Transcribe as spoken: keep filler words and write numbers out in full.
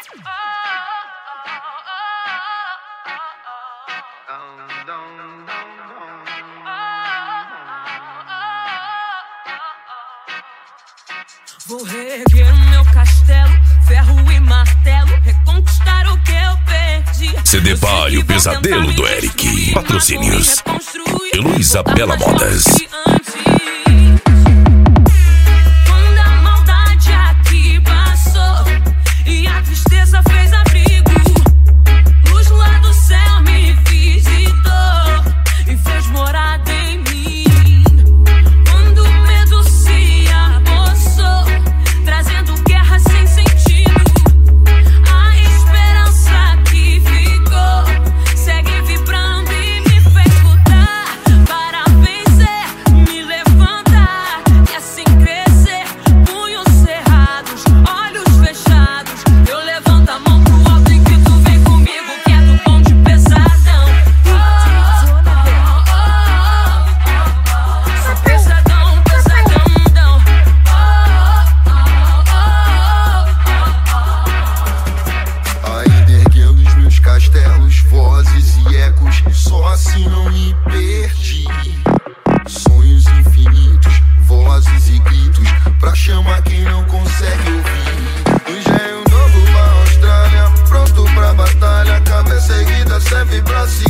Vou reerguer o meu castelo, ferro e martelo, reconquistar o que eu perdi. C D Bar e o Pesadelo do Eric. Patrocínios Heloísa Bela Modas. Quando a maldade aqui passou e a tristeza fez abrigo, luz lá do céu me visitou e fez morada em mim. Quando o medo se apossou, trazendo guerra sem sentido, a esperança que ficou segue vibrando e me fez lutar para vencer, me levantar e assim crescer. Punhos cerrados, olhos fechados, eu levanto a mão pro alto e grito: vem comigo que é do bonde pesadão. Pesadão, pesadão. Ainda erguendo os meus castelos, vozes e ecos, só assim não me perdi. Sonhos infinitos, vozes e gritos, pra chamar quem não consegue ouvir. Engenho novo pra Austrália, pronto pra batalha, cabeça erguida serve pra se